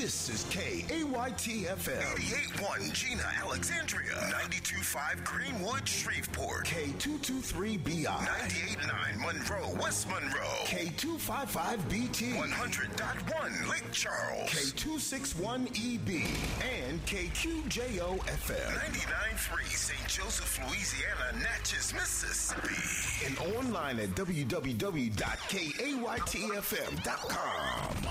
This is KAYT-FM. 88.1 Gina, Alexandria. 92.5 Greenwood, Shreveport. K223BI. 98.9 Monroe, West Monroe. K255BT. 100.1 Lake Charles. K261EB. And KQJO-FM. 99.3 St. Joseph, Louisiana, Natchez, Mississippi. And online at www.kaytfm.com.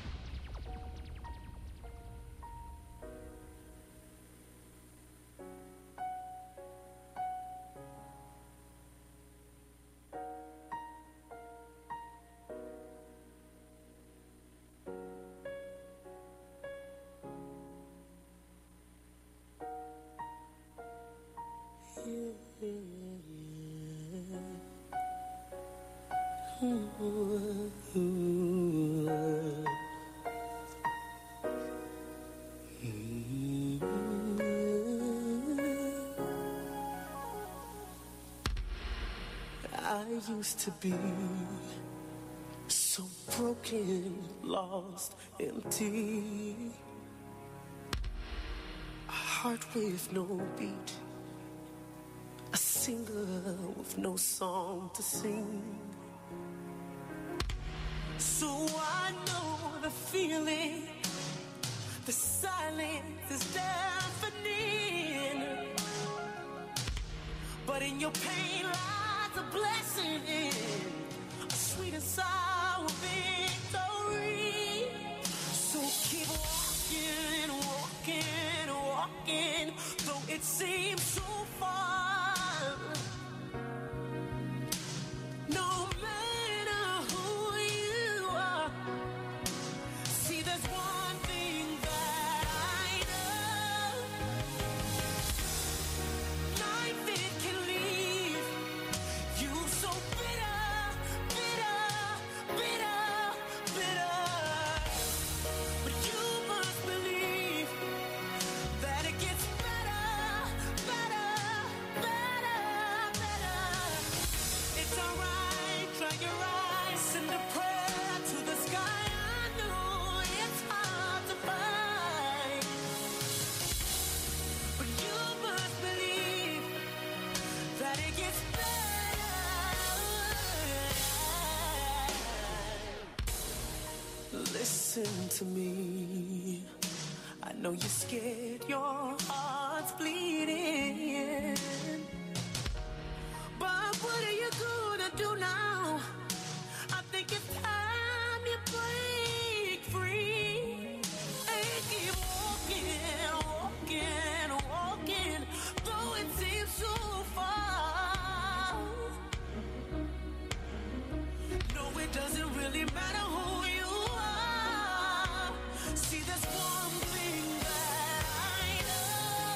I used to be so broken, lost, empty. A heart with no beat, a singer with no song to sing. So I know the feeling, the silence is deafening. But in your pain lies a blessing, a sweet and sour victory. So keep walking, walking, walking, though it seems so far. No matter who you are, see there's one thing that I know. Life it can leave you so bitter, bitter, bitter, bitter. But you must believe that it gets better, better, better, better. It's alright, dry your eyes, send a prayer to the sky. I know it's hard to find, but you must believe that it gets better. Listen to me. I know you're scared, your heart's bleeding. But what are you gonna do now? I think it's time you break free and keep walking, walking, walking, though it seems so far. No, it doesn't really matter who you are. See, there's one thing that I know.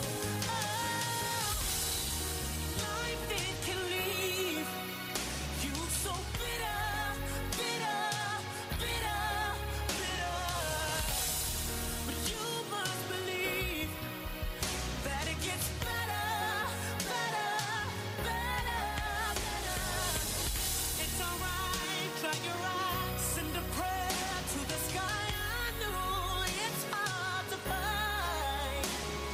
Life it can leave you so bitter, bitter, bitter, bitter. But you must believe that it gets better, better, better, better. It's alright, dry your eyes, send a prayer to the sky. I know it's hard to find,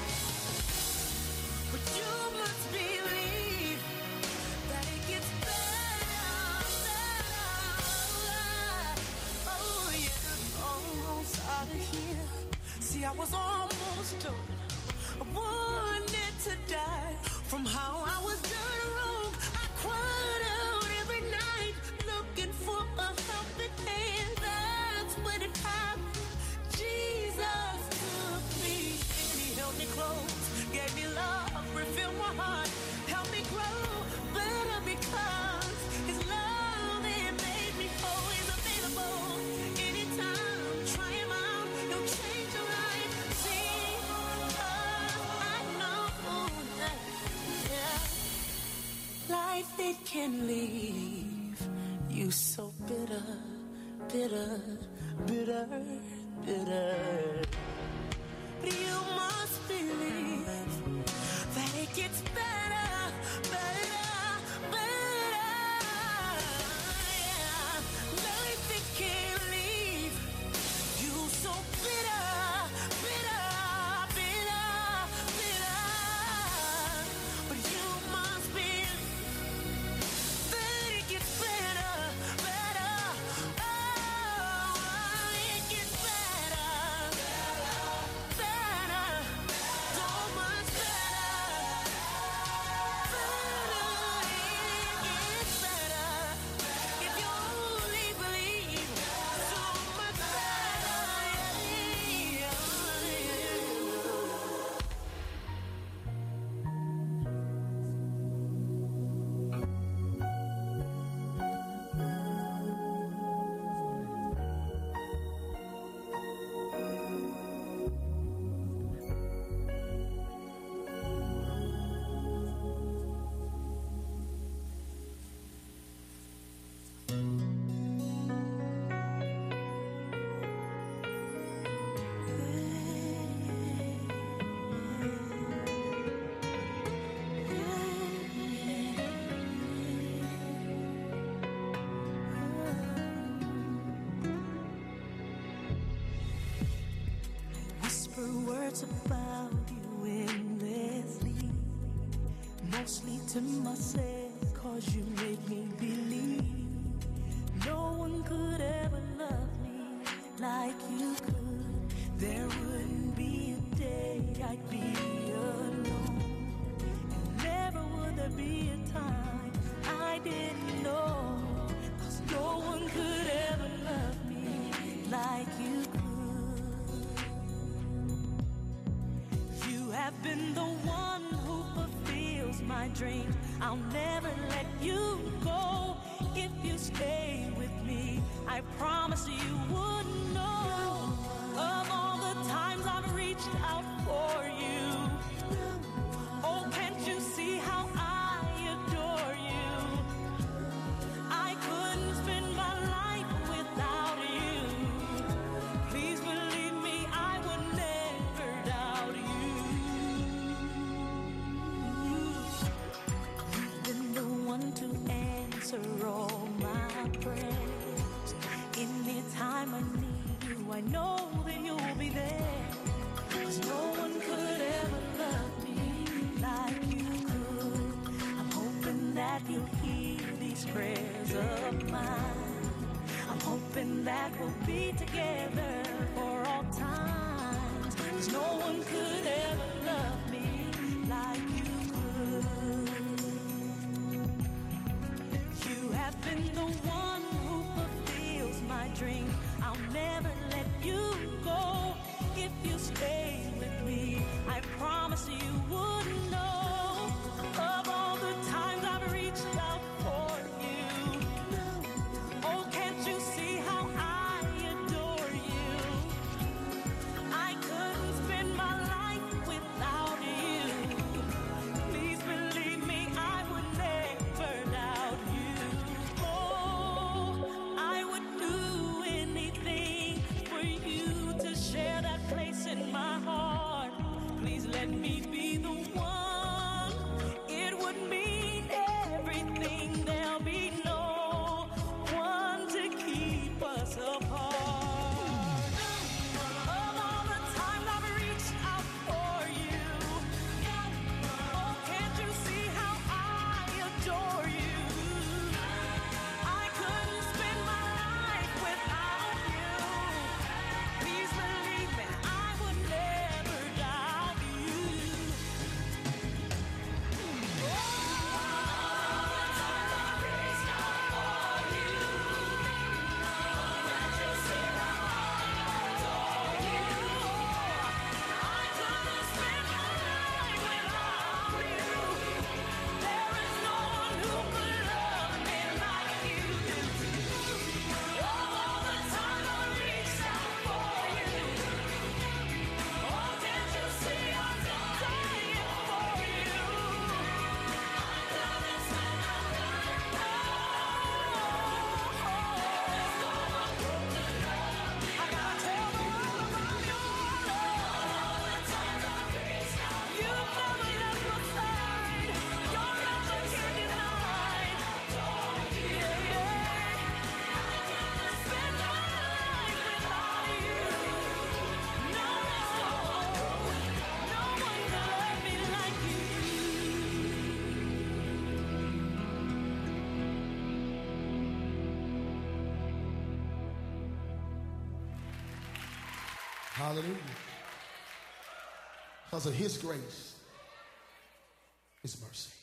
but you must believe that it gets better, better. Oh yeah, almost out of here. See, I was almost done. I wanted to die from how I was done wrong. I cried out every night looking for a helping hand. That's when it happened. Jesus took me and he held me close, gave me love, refilled my heart, helped me grow better because his love it made me whole. He's available anytime. Try him out, he'll change your life. See, I know that, yeah. Life it can leave you so bitter, bitter, bitter, bitter. But you must believe that it gets better, better, better. Yeah. Life it can leave you so bitter, whisper words about you endlessly, mostly to myself, 'cause you make me believe no one could ever love me like you could. There wouldn't be a day I'd be alone, and never would there be a time I didn't know, 'cause no one could ever love me like you could. You have been the one who fulfills my dreams. I'll never let you go. If you stay with me, I promise you wouldn't know of all the times I've reached out for you. Oh, can't you see how I adore you? I couldn't spend my life without you. Please believe me, I would never doubt you. You've been the one to answer all my prayers. Anytime I need you, I know that you'll be there. 'Cause no one could ever love me like you could. I'm hoping that you'll hear these prayers of mine. I'm hoping that we'll be together for all times. 'Cause no one could ever love me like you could. You have been the one who fulfills my dream. I'll never let you go. If you stay with me, I promise you wouldn't know of all the times I've reached out for you. Oh, can't you see how I adore you? I couldn't spend my life without you. Please believe me, I would never doubt you. Oh, I would do anything for you to share that place in my heart. Please let me be the one. It would mean everything. There'll be no one to keep us apart. Of all the times I've reached out for you, oh, can't you see how I adore you? I couldn't spend my life without you. Please believe me, I would never doubt you. Hallelujah. Because of his grace, his mercy.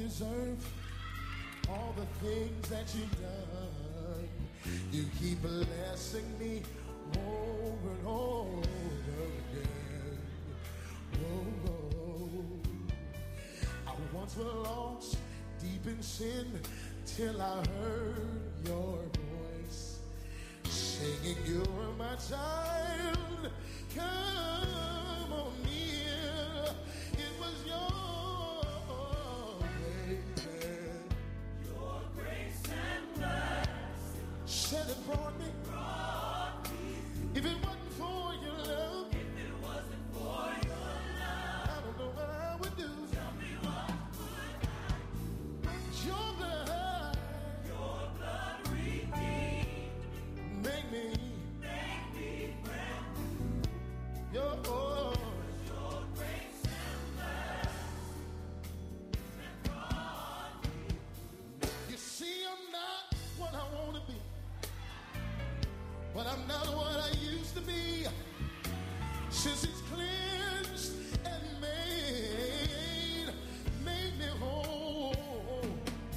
deserve all the things that you've done. You keep blessing me over and over again. Oh, oh. I once was lost deep in sin till I heard your voice singing, "You're my child, come on near." It was your grace and mercy said it brought me. If it wasn't for your love, I don't know what I would do. Tell me what would I do? Your blood redeemed. Make me brand new. Your grace and mercy that brought me. You see, I'm not what I want to be, but I'm not what I used to be. Since He's cleansed and made me whole,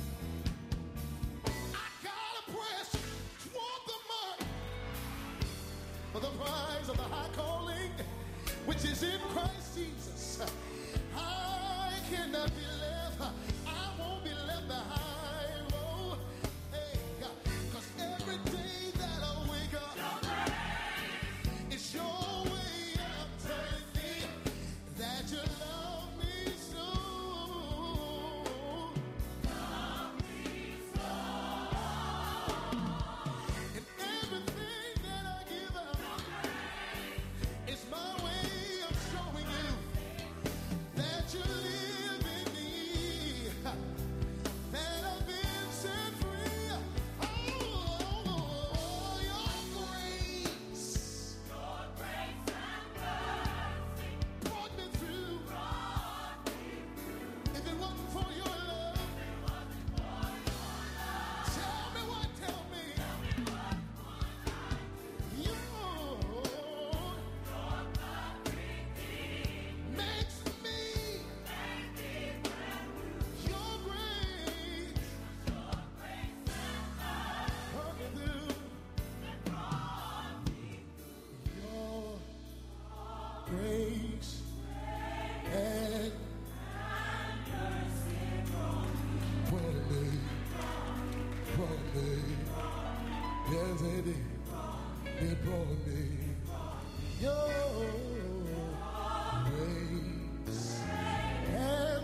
I gotta press toward the mark for the prize of the high calling, which is in Christ Jesus. I cannot be left. I won't be left behind. Oh, hey, 'cause every day that I wake up, it's your way of telling me that you love me so. And everything that I give up is my way of showing you that you live in me, that I've been set free. Oh, your grace and mercy brought me through. If it wasn't for your love, tell me what, tell me. Your makes me your grace brought me through. Your grace and mercy brought me. Yes, it did. It brought me. Your grace and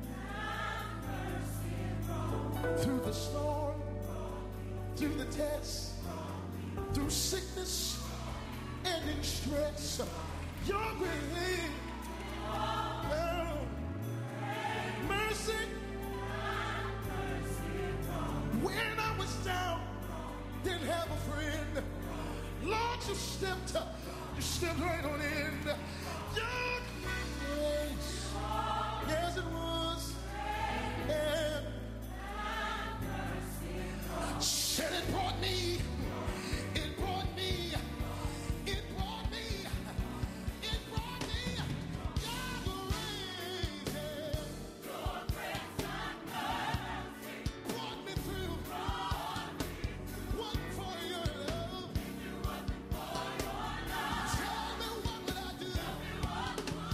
through the storm, through the test, through sickness and in stress, your grace, mercy. When I was down, didn't have a friend, Lord, you stepped right on in. Your grace, yes it was, and said it brought me, it brought me, it brought me, it brought me. Your grace and mercy brought me through. Wasn't for your love. Tell me what would I do?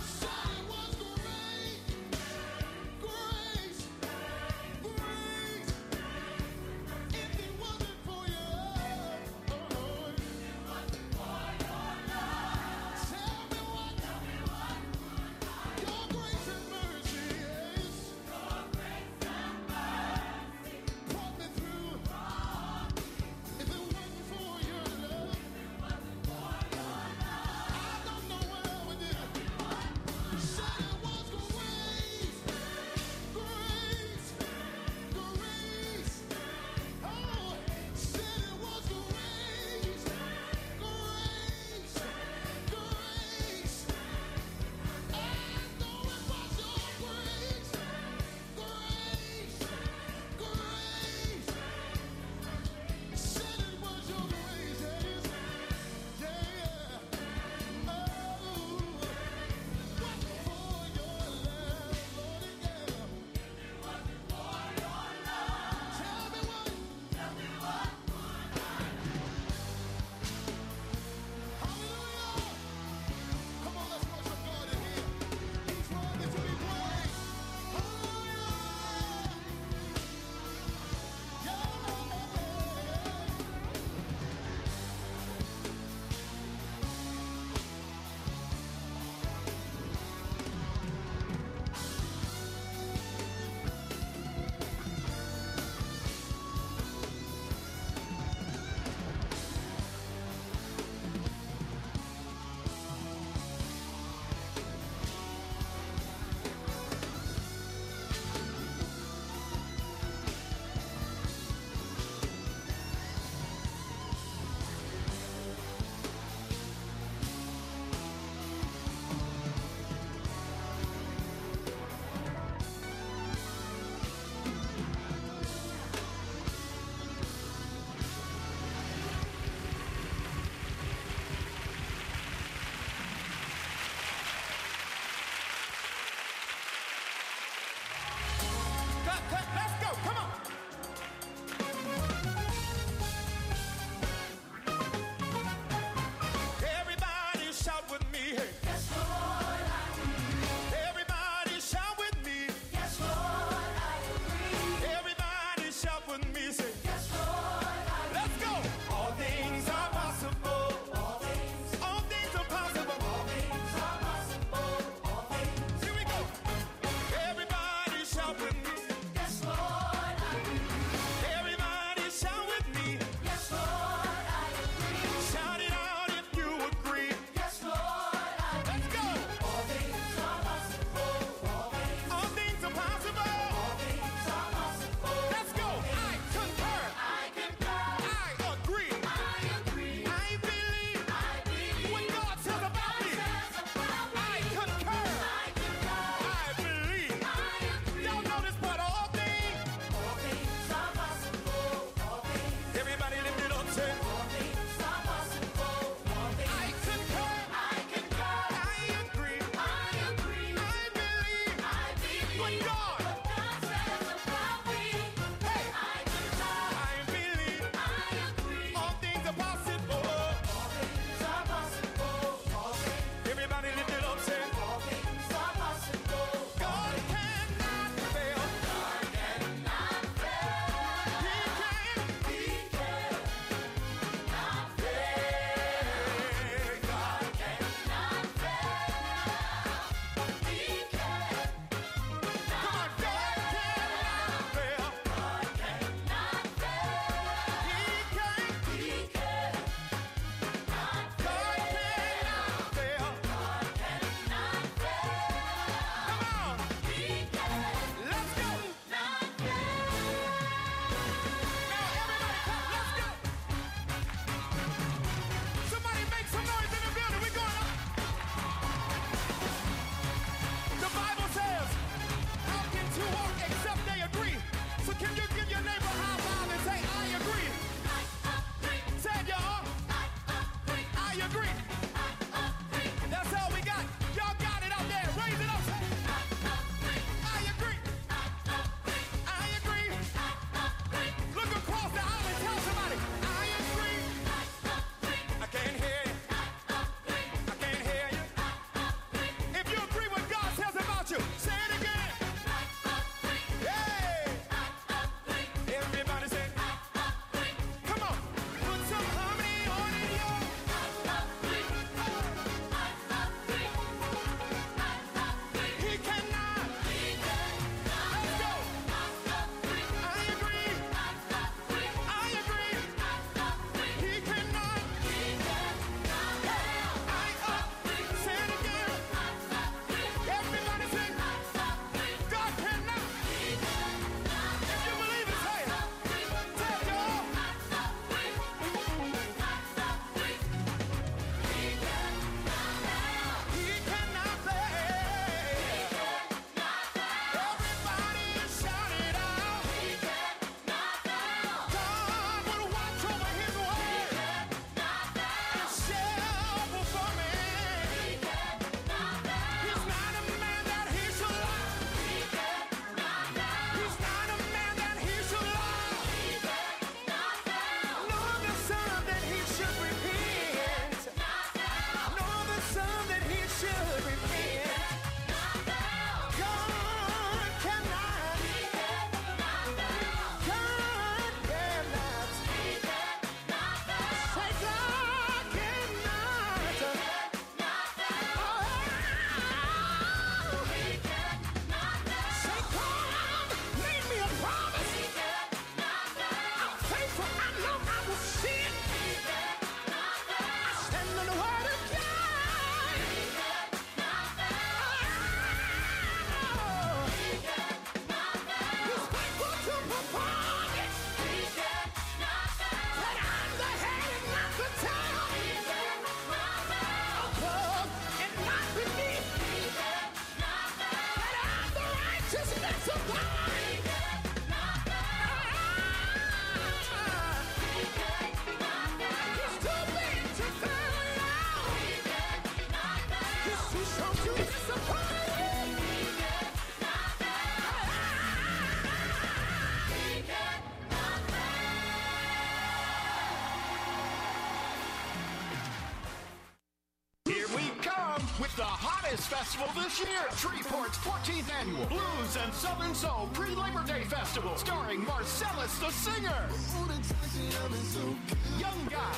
Let's go. Come on. Everybody shout with me. Hey. Yes, Lord, I agree. Everybody shout with me. Yes, Lord, I agree. Everybody shout with me. Say, Yes, Lord, I agree. let's go. All things are possible. All things All things are possible. are possible. All things. Here we go. Everybody shout with me. Yes, Lord, I agree. Everybody shout with me. Yes, Lord, I agree. Shout it out if you agree. Yes, Lord, I agree. Let's go. All things are possible. All things are possible. All things are possible. Let's go. I concur. I concur. I agree. I agree. I believe. I believe. When God says about me. Says about me. I concur. I concur. I believe. I agree. Y'all know this part. All things. All things are possible. All things. Everybody lift it up. Say, All things are possible. All things. I concur. I concur. I agree. I agree. I believe. I believe. When God. God says about me. Hey. I concur. I believe. I agree. All things are possible. All things are possible. All things. Everybody lift it up. Say, All things are possible. God cannot fail. God cannot fail. He can. He cannot fail. God Cannot fail. He cannot Come on, with the hottest festival this year, Shreveport's 14th annual Blues and Southern Soul Pre-Labor Day Festival, starring Marcellus the Singer, Young Guy,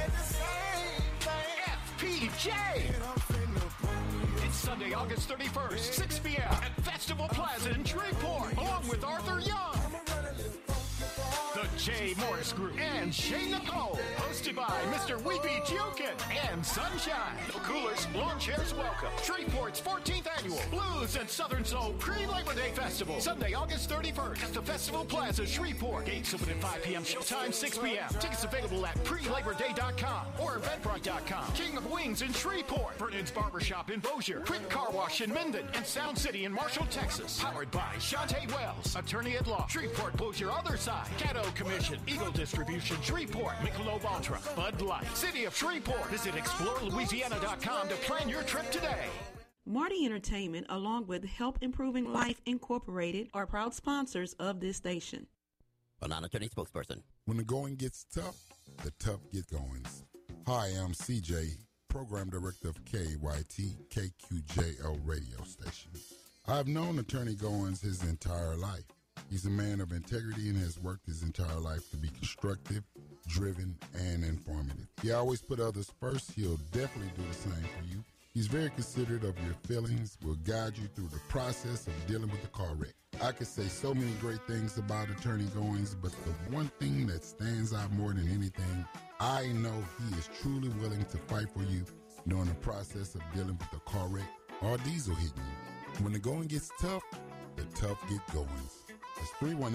FPJ. It's Sunday, August 31st, 6 p.m. at Festival Plaza in Shreveport, along with Arthur Young, the Jay Morris Group, and Shane Nicole. Hosted by Mr. Weepy Jokin and Sunshine. No coolers, lawn chairs welcome. Shreveport's 14th annual Blues and Southern Soul Pre-Labor Day Festival. Sunday, August 31st at the Festival Plaza, Shreveport. Gates open at 5 p.m. Showtime 6 p.m. Tickets available at prelaborday.com or eventbrite.com. King of Wings in Shreveport. Vernon's Barbershop in Bossier. Quick Car Wash in Minden. And Sound City in Marshall, Texas. Powered by Shantae Wells, attorney at law. Shreveport Bossier Other Side. Caddo Commission. Eagle Distribution. Shreveport. Michelob Ultra. Bud Light. City of Shreveport. Visit explorelouisiana.com to plan your trip today. Marty Entertainment, along with Help Improving Life Incorporated, are proud sponsors of this station. A non-attorney spokesperson. When the going gets tough, the tough get goings. Hi, I'm CJ, Program Director of KYT KQJL radio station. I've known Attorney Goins his entire life. He's a man of integrity and has worked his entire life to be constructive, driven, and informative. He always put others first. He'll definitely do the same for you. He's very considerate of your feelings, will guide you through the process of dealing with the car wreck. I could say so many great things about Attorney Goins, but the one thing that stands out more than anything, I know he is truly willing to fight for you during the process of dealing with the car wreck or diesel hitting you. When the going gets tough, the tough get goings. That's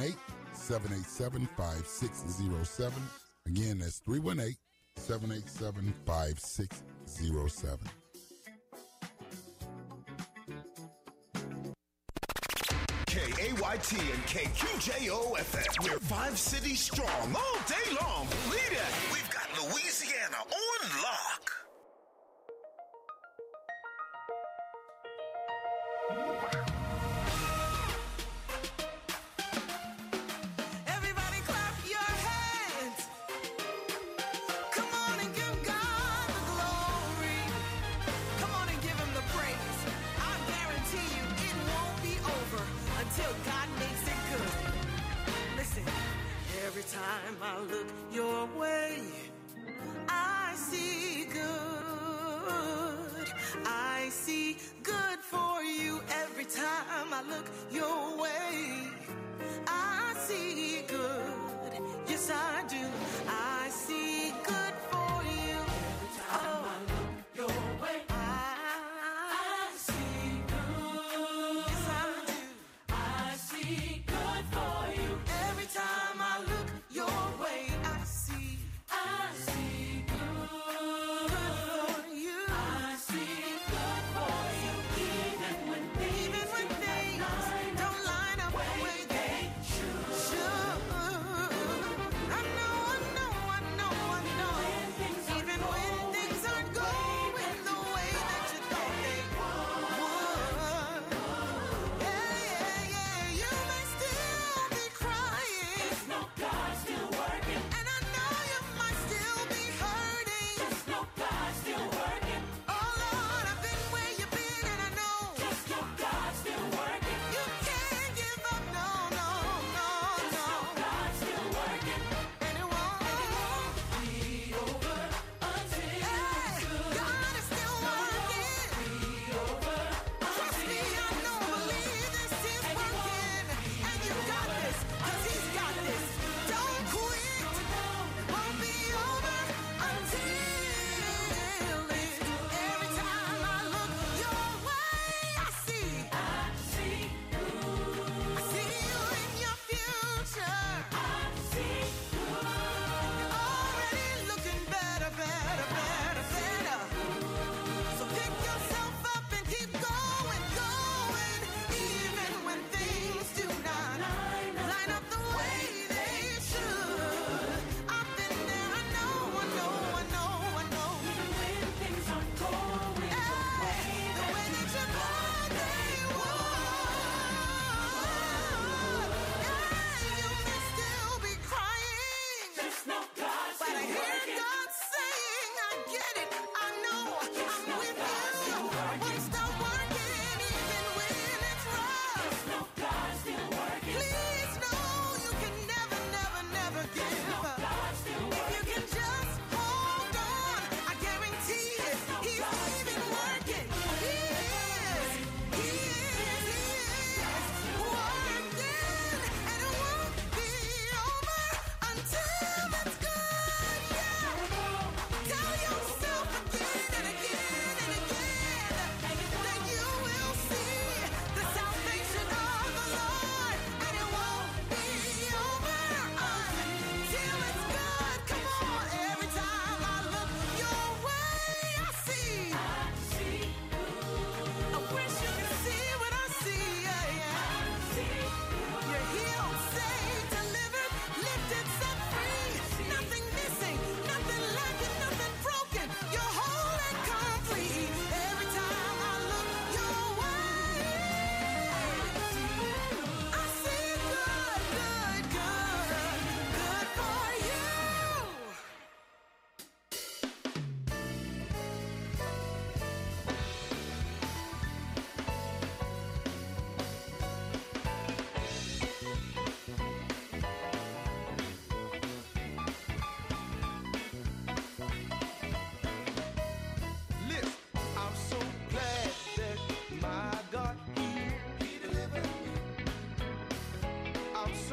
318-787-5607. Again, that's 318-787-5607. KAYT and KQJO FM. We're 5 cities strong all day long. Believe that. We've got Louisiana on lock. Everybody clap your hands. Come on and give God the glory. Come on and give him the praise. I guarantee you it won't be over until God makes it good. Listen, every time I look your way, I see good. I see good for you. Every time I look your way, I see good. Yes, I do. I see good for you. Every time I look your way, I see good. Yes, I do. I see good for you. Every time I look your way, I see good for you. I see good for you. Even when things don't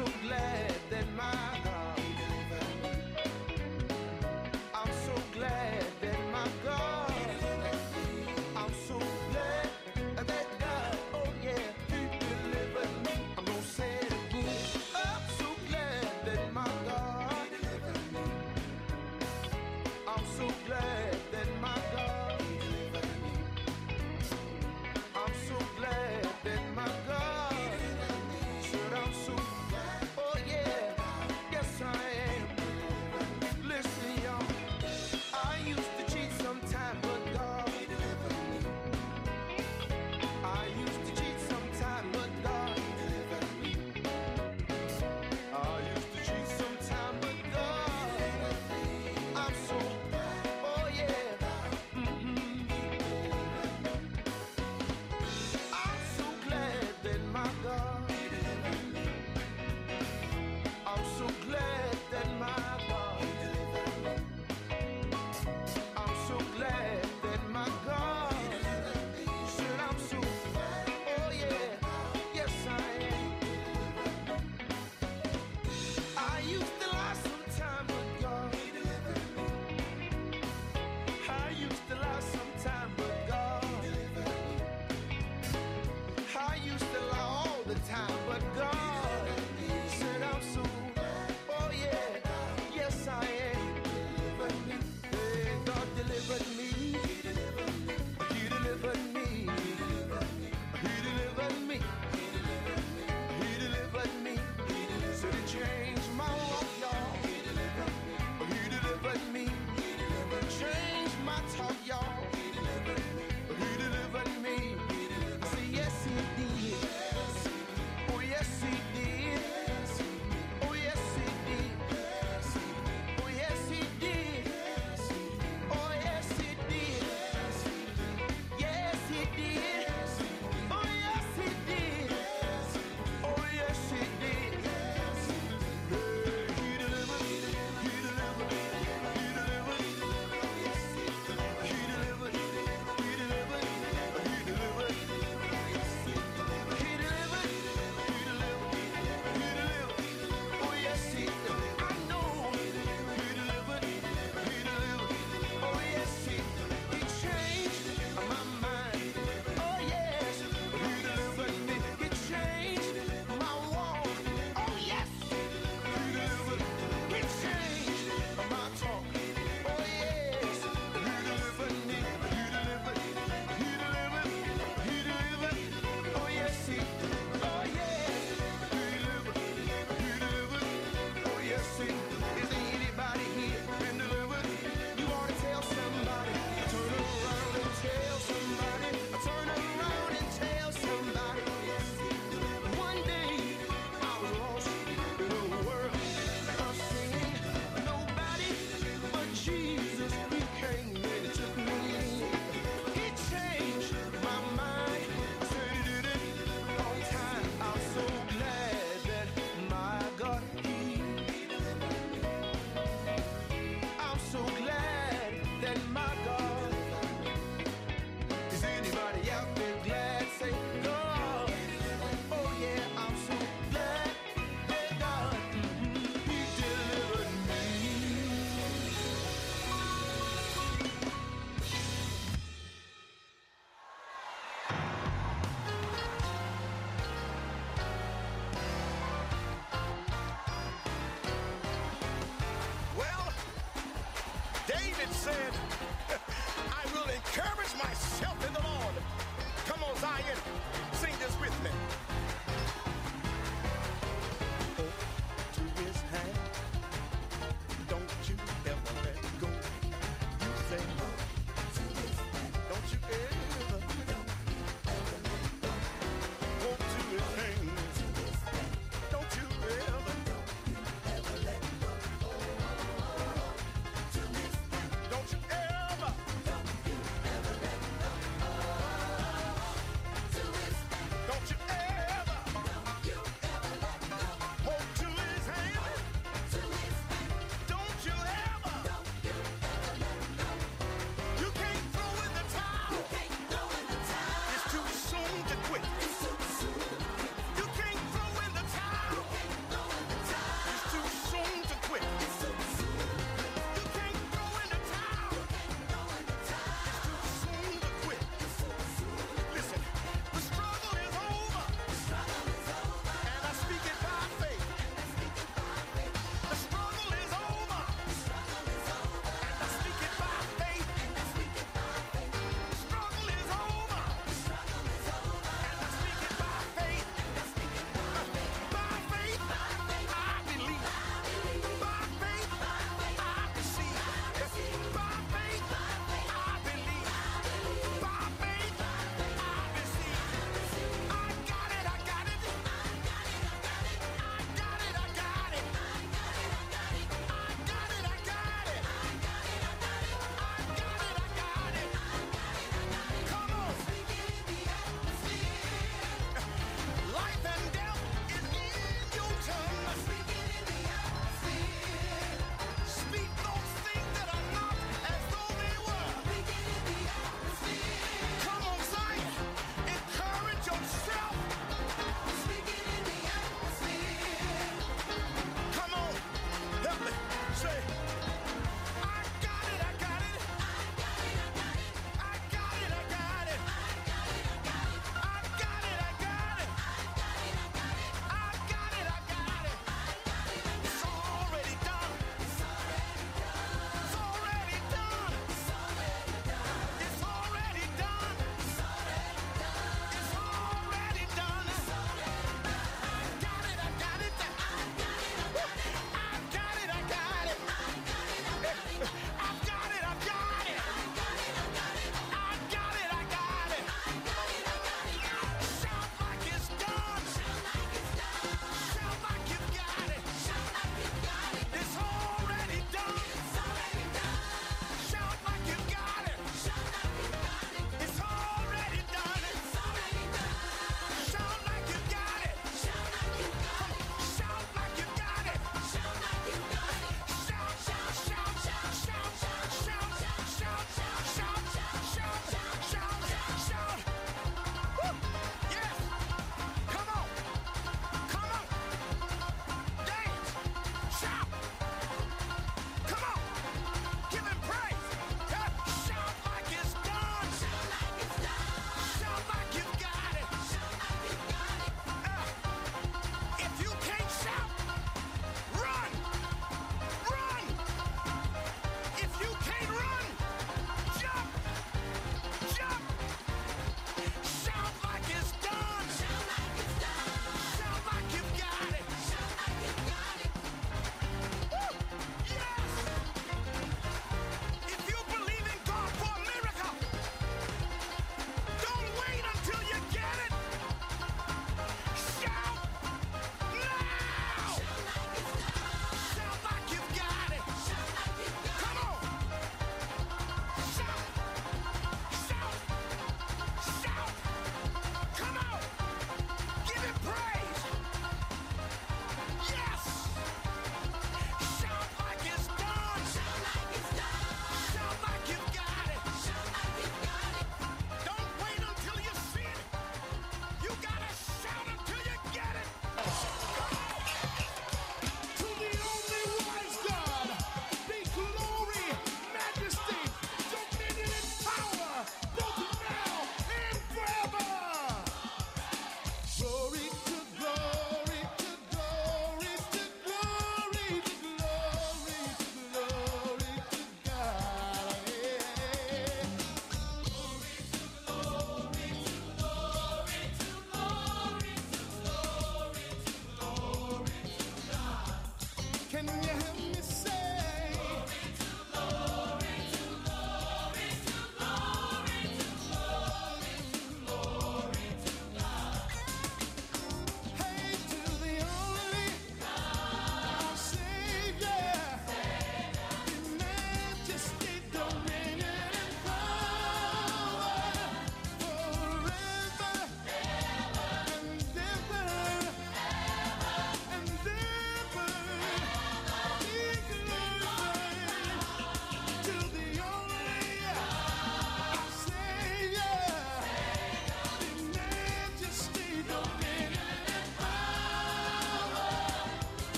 so glad that my God, I'm so glad that my God, I'm so glad that God, oh yeah, He delivered me. I'm gonna say it again. I'm so glad that my God, I'm so glad that my God, I'm so glad that my God, said I'm so, oh yeah, yes I am. Listen y'all, I used to cheat sometime, but God, I used to cheat sometime, but God, I used to cheat sometime, but God, I'm so, oh yeah, I'm so glad that my God, I'm so glad that my God, I'm so glad that my God, said I'm so, oh yeah, yes I am. I used to lie sometime, but God, I used to lie sometime, but God, I used to lie all the time, but God said I'm so, oh yeah, yes I am. Hey, God delivered me. He delivered me. He delivered me. He delivered me. Said He changed my walk, y'all. He delivered me. Changed my talk, y'all. He delivered me. I say yes He did. Oh yes He did. Oh yes He did. Oh yes He did. Oh yes He did. Yes He did. Oh yes He did. Oh yes He did. He delivered. He delivered. He delivered. He delivered. He delivered. He delivered. He delivered. He delivered. He delivered. Oh yes He did. I know He delivered. He delivered. Oh yes He changed my mind. Oh yes, He delivered me. He changed my walk. Oh yes, He delivered. He changed my talk. Oh yes, He delivered me. He delivered. He delivered. He delivered. Oh yes He. Oh yes, He delivered. He delivered. Oh yes He. Is there anybody here been delivered? You ought to tell somebody. Turn around and tell somebody. Turn around and tell somebody. One day I was lost in a world of singing. Nobody but Jesus. He came and took me. He changed my mind. Said He did it on time. I'm so glad that my God, I'm so glad that my God. Is anybody out there glad? Say God. Oh yeah, I'm so glad that God, He delivered me. Well, David said, I will encourage myself in the Lord. Come on, Zion, sing this with me. Hold to His hand. Don't you ever let go. You say, don't you ever hold to His hand. Don't you ever. Don't you ever. Don't you ever.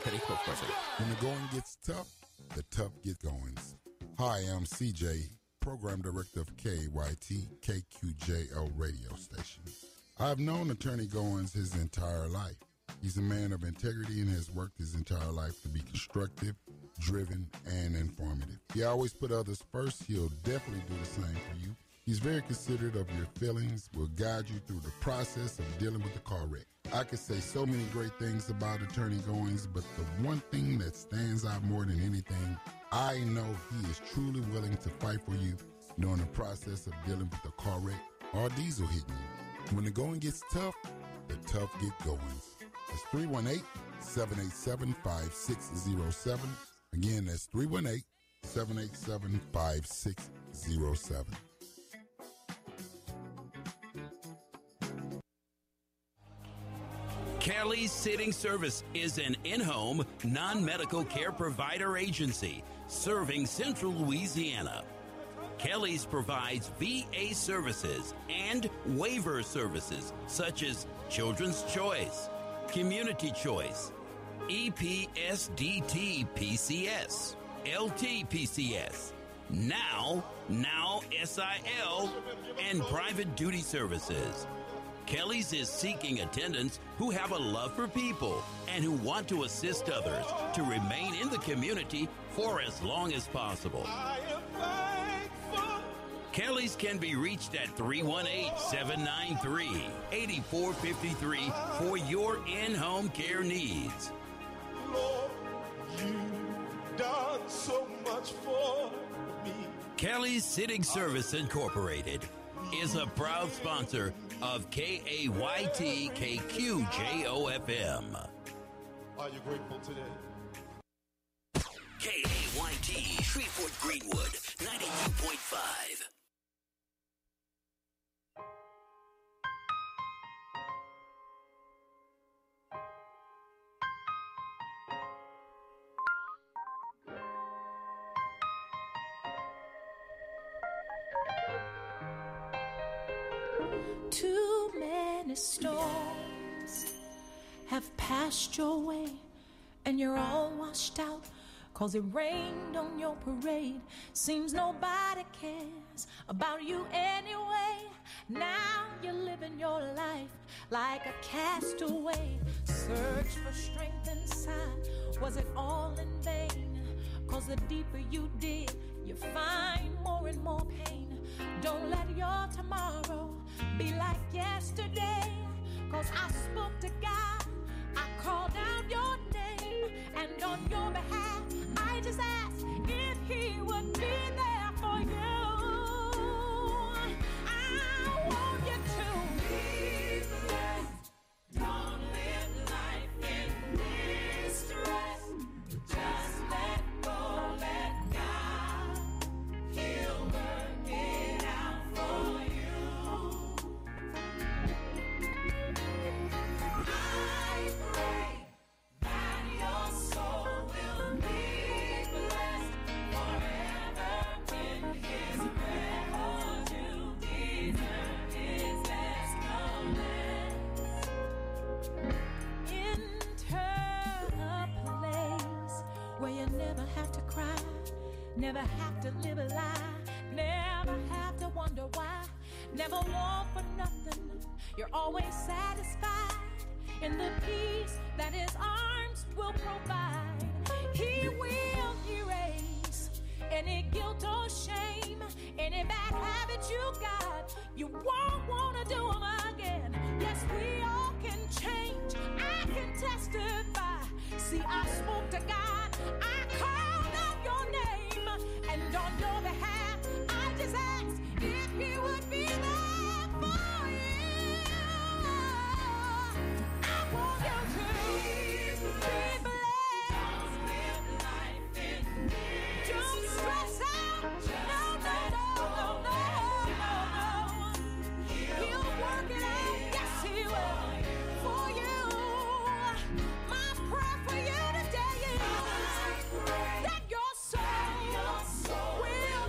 attorney spokesperson. When the going gets tough, the tough get goings. Hi, I'm CJ, Program Director of KYT KQJL radio station. I've known Attorney Goins his entire life. He's a man of integrity and has worked his entire life to be constructive, driven, and informative. He always put others first. He'll definitely do the same for you. He's very considerate of your feelings, will guide you through the process of dealing with the car wreck. I could say so many great things about Attorney Goins, but the one thing that stands out more than anything, I know he is truly willing to fight for you during the process of dealing with the car wreck or diesel hitting you. When the going gets tough, the tough get goings. It's 318-787-5607. Again, that's 318-787-5607. Kelly's Sitting Service is an in-home, non-medical care provider agency serving Central Louisiana. Kelly's provides VA services and waiver services such as Children's Choice, Community Choice, EPSDT PCS, LT PCS, Now SIL, and private duty services. Kelly's is seeking attendants who have a love for people and who want to assist others to remain in the community for as long as possible. Kelly's can be reached at 318-793-8453 for your in-home care needs. Lord, you've done so much for me. Kelly's Sitting Service Incorporated is a proud sponsor of KAYT KQJOFM. Are you grateful today? KAYT Shreveport Greenwood 92.5. Too many storms have passed your way, and you're all washed out 'cause it rained on your parade. Seems nobody cares about you anyway. Now you're living your life like a castaway. Search for strength inside. Was it all in vain? 'Cause the deeper you dig, you find more and more pain. Don't let your tomorrow be like yesterday. 'Cause I spoke to God, I called out your name, and on your behalf, I just asked if he would be there for you. I want you to be blessed. Don't live life in distress. Just let go, let God. He'll work it out for you. I pray that your soul will be blessed forever in his presence. You deserve his best comments. Enter a place where you never have to cry, never have to live a lie, never have to wonder why, never want for nothing. You're always satisfied in the peace that his arms will provide. He will erase any guilt or shame, any bad habits you got. You won't want to do them again. Yes, we all can change. I can testify. See, I spoke to God. I called out your name, and on your behalf, I just asked if he would be there for you. I want you to be blessed. Don't live life in fear. Don't stress out. No, no, no, no, no, no. He'll work it out. Yes, he will. For you. My prayer for you today is that your soul will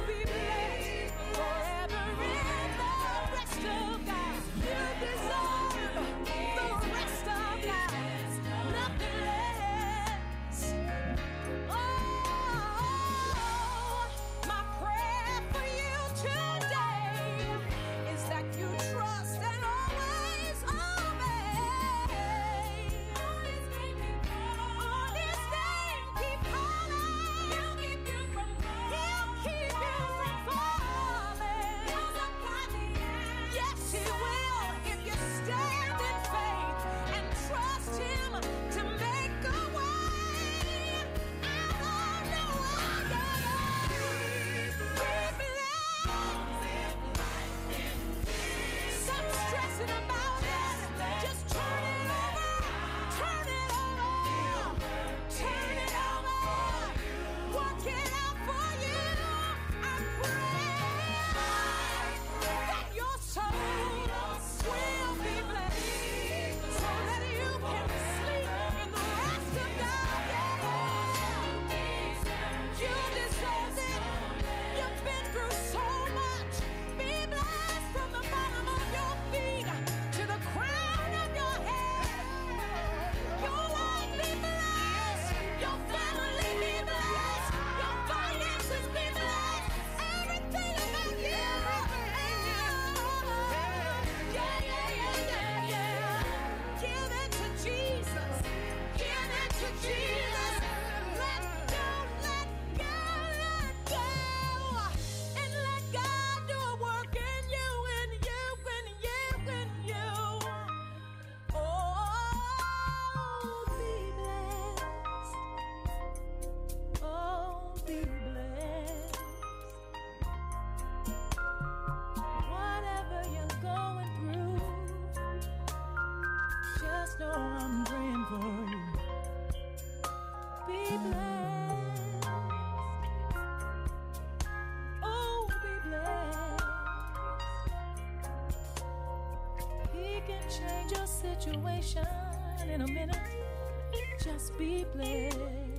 can change your situation in a minute. Just be blessed.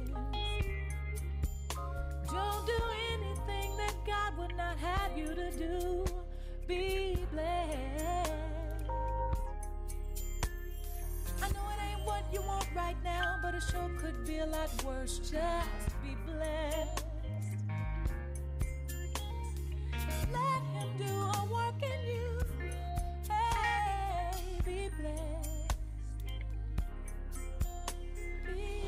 Don't do anything that God would not have you to do. Be blessed. I know it ain't what you want right now, but it sure could be a lot worse. Just be blessed. Let him do a work in you. Hey, be blessed. Be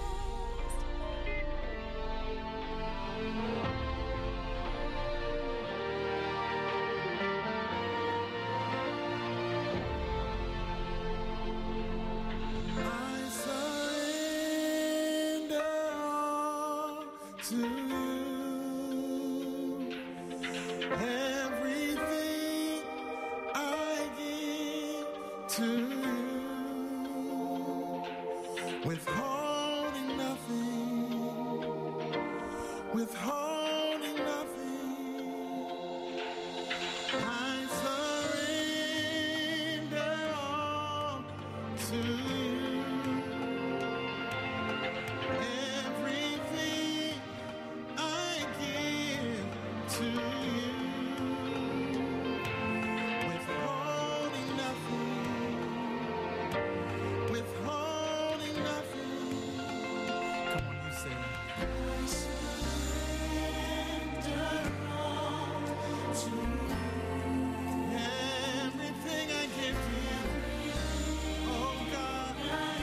withholding nothing. I surrender all to you. Everything I give to you. Withholding nothing. Withholding nothing. Come on, you say that. Everything I give to you, oh God.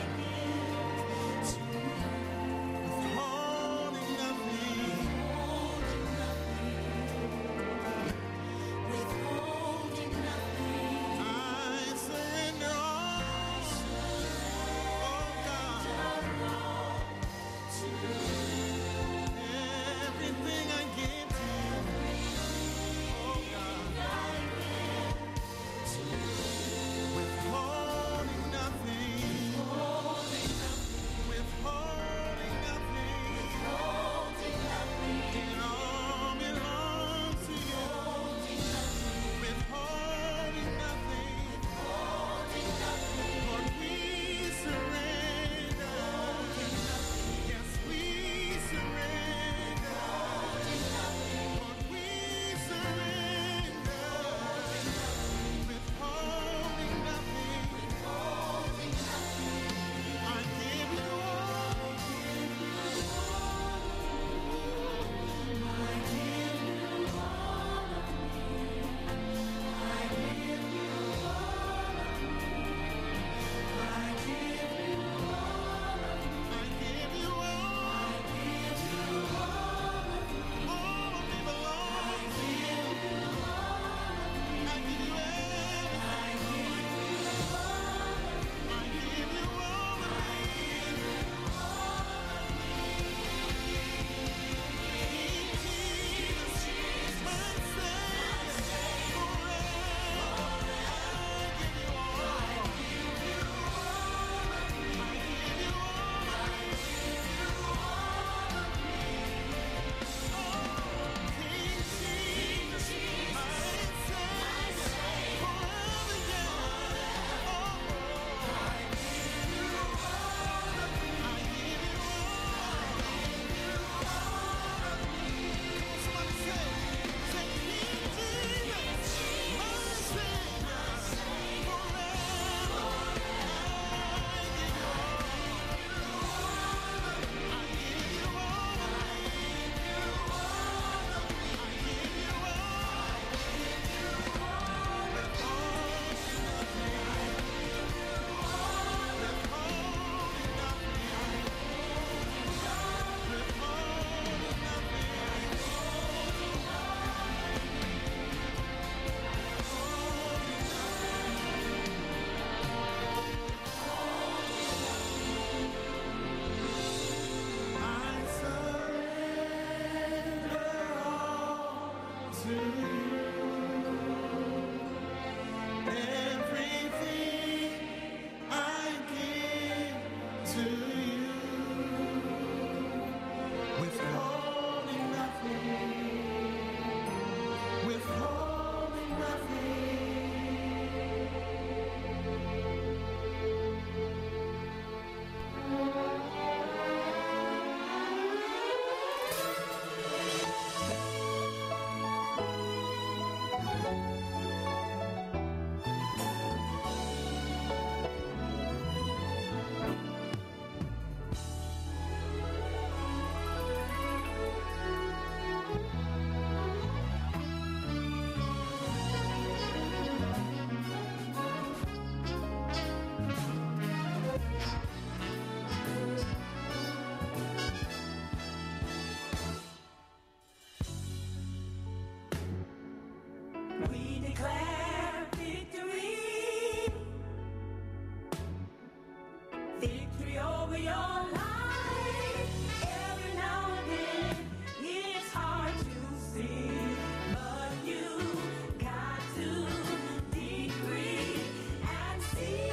Victory over your life. Every now and then it's hard to see, but you got to decree and see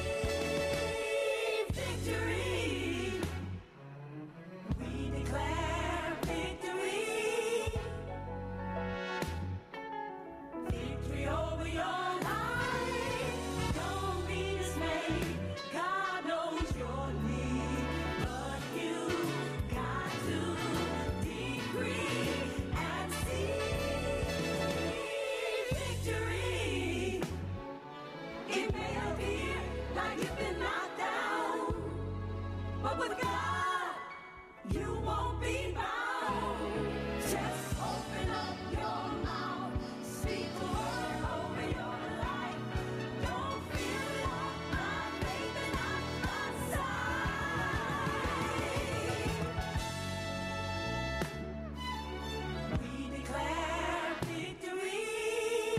victory. We declare victory. Victory over your life. Don't be dismayed. God knows your need, but you got to decree and see victory. It may appear like you've been knocked down, but with God, you won't be bound. Just open up your mouth, speak the word over your life. Don't fear what my faith and not my sight. We declare victory.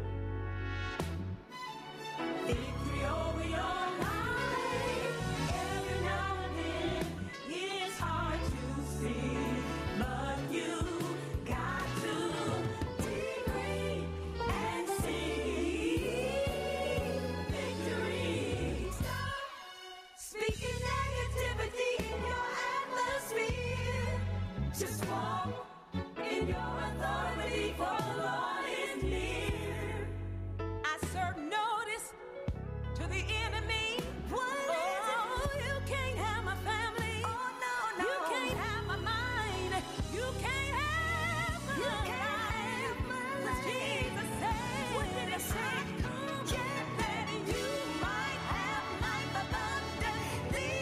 Victory over your life. Every now and then it's hard to see, but you got to decree and see victory. Stop speaking negativity in your atmosphere. Just walk in your authority, for the Lord is near. I serve notice to the enemy. Oh, you can't have my family. Oh, no, no. You can't have my mind. You can't have my life. 'Cause Jesus said, what did he say? Yeah, that you might have life abundantly.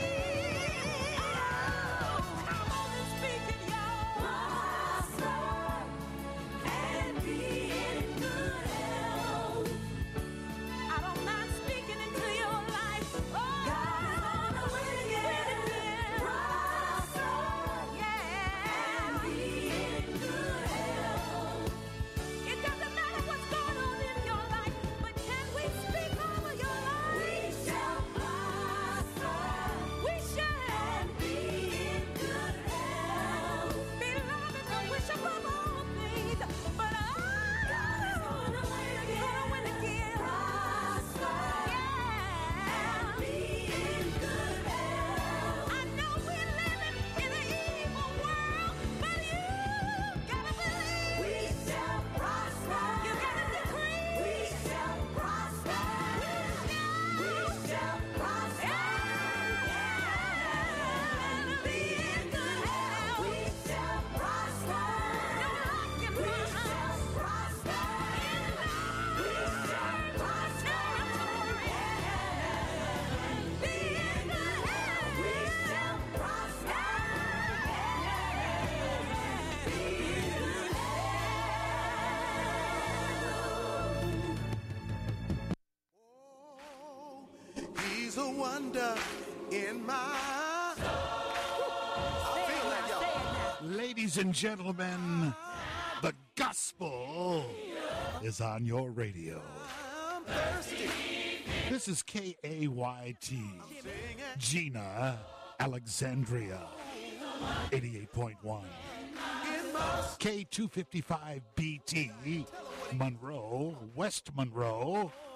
Oh, come on and speak it, y'all. Prosper and be in good health. I'm not speaking into your life. Oh, God's gonna win again. Prosper, yeah, and be in good health. It doesn't matter what's going on in your life, but can we speak over your life? We shall prosper. We shall and be in good health. Beloved, I wish above all things, but God is gonna win again. Prosper, yeah, and be in good health. I know we're living in an evil world, but you gotta believe. We shall prosper. You gotta decree. We shall prosper. We shall prosper. And be in good health. We shall prosper. No lack in we shall prosper. We shall prosper. Be in good health. We shall prosper. Be in good health. He's a wonder in my. I feel that, y'all. Ladies and gentlemen, the gospel is on your radio. I'm thirsty. This is KAYT, Gina, Alexandria, 88.1. K255BT, Monroe, West Monroe,